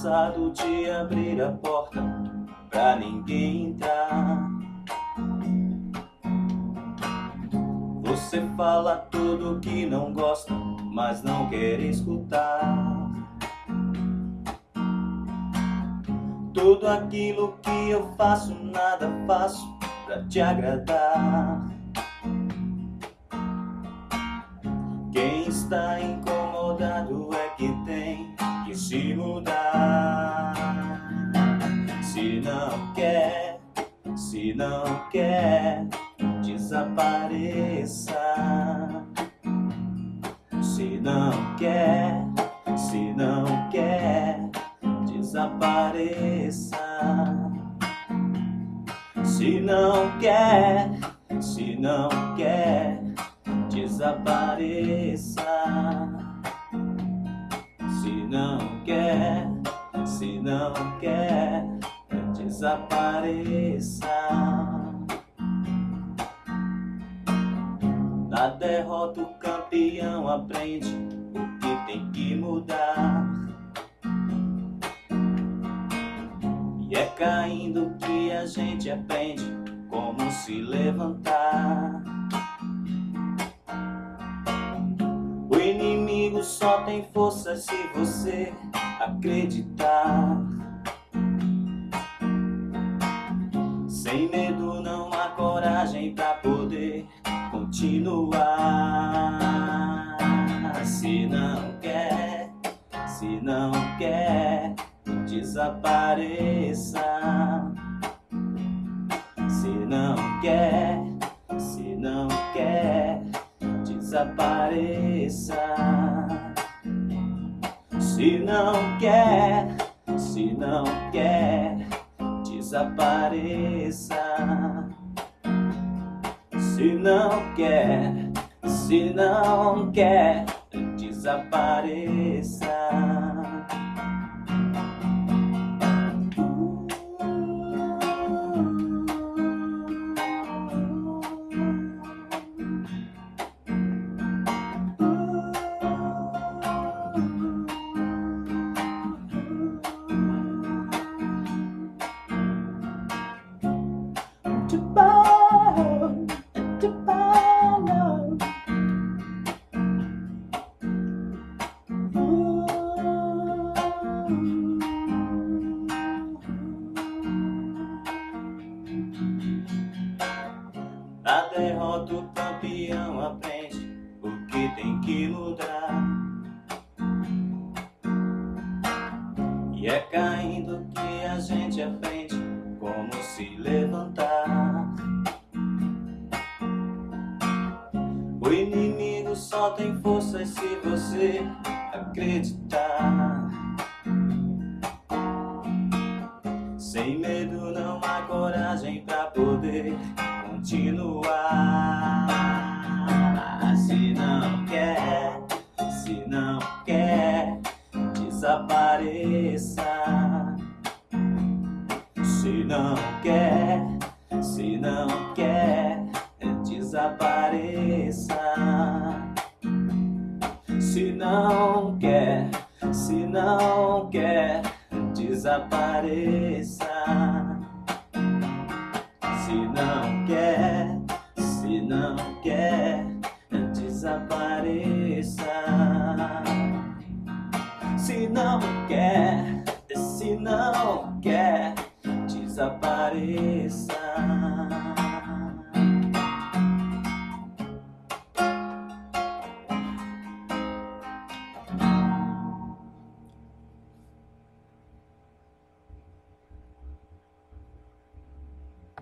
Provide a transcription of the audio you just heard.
cansado de abrir a porta pra ninguém entrar. Você fala tudo que não gosta, mas não quer escutar. Tudo aquilo que eu faço, nada faço pra te agradar. Quem está incomodado é que tem que se mudar. Se não quer, desapareça. Se não quer, desapareça. Se não quer, desapareça. Se não quer, desapareça. Na derrota o campeão aprende o que tem que mudar. E é caindo que a gente aprende como se levantar. O inimigo só tem força se você acreditar. Sem medo não há coragem pra poder continuar. Se não quer, desapareça. Se não quer, desapareça. Se não quer, desapareça. Se não quer, desapareça. Na derrota o campeão aprende o que tem que mudar. E é caindo que a gente aprende como se levantar. O inimigo só tem força se você acreditar. Sem medo não há coragem pra poder continuar. Se não quer, desapareça. Se não quer, desapareça. Se não quer, desapareça. Se não quer,